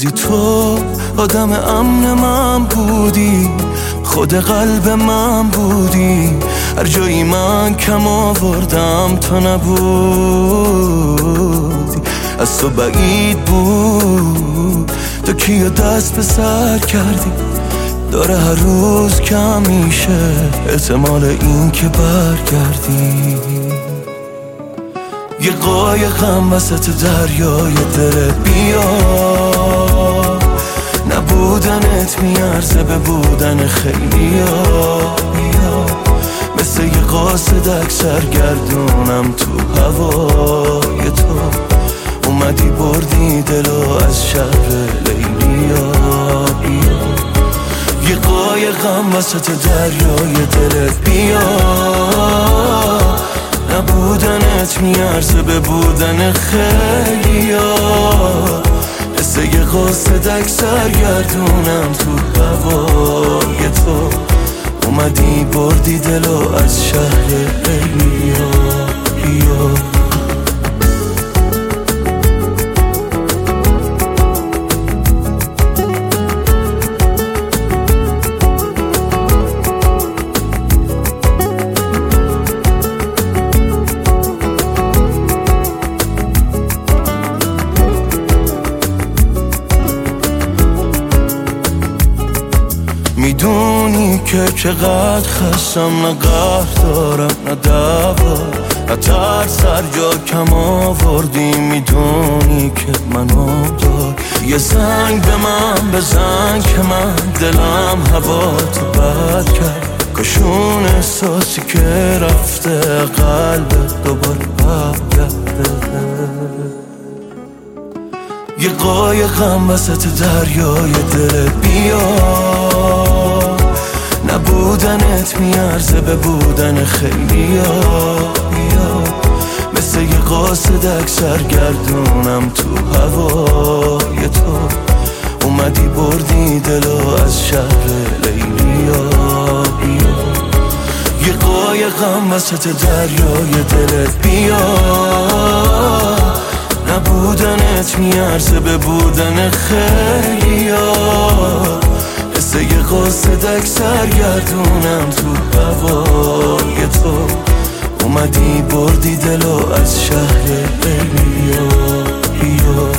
روزی تو آدم امن من بودی، خود قلب من بودی، هر جایی من کم آوردم تو نبودی. از تو بعید بود تو کیو دست به سر کردی، داره هر روز کم میشه احتمال این که برگردی. یه قایقم وسط دریای دلت بیا، نبودنت میارزه به بودن خیلیا. مثل یه قاصدک سرگردونم تو هوای تو، اومدی بردی دلو از شهر لیلیا. یه قایقم وسط دریای دلت بیا، نبودنت میارزه به بودن خیلیا. مثل یه قاصدک سرگردونم تو هوای تو، اومدی بردی دلو از شهر لیلیا. میدونی که چقدر خستم، نه قهر دارم نه دوا، نه ترس سر جا کم آوردی. میدونی که منو دار، یه زنگ به من بزن که من دلم هوا تو بد کرد. کشون احساسی که رفته قلبت دوباره برگرده. یه قایقم وسط دریای دلت بیا، نبودنت میارزه به بودن خیلیا. مثل یه قاصدک سرگردونم تو هوای تو، اومدی بردی دلو از شهر لیلیا. یه قایقم وسط دریای دلت بیا، نبودنت میارزه به بودن خیلیا. مثل یه قاصدک سرگردونم تو هوای تو، اومدی بردی دلو از شهر لیلیا.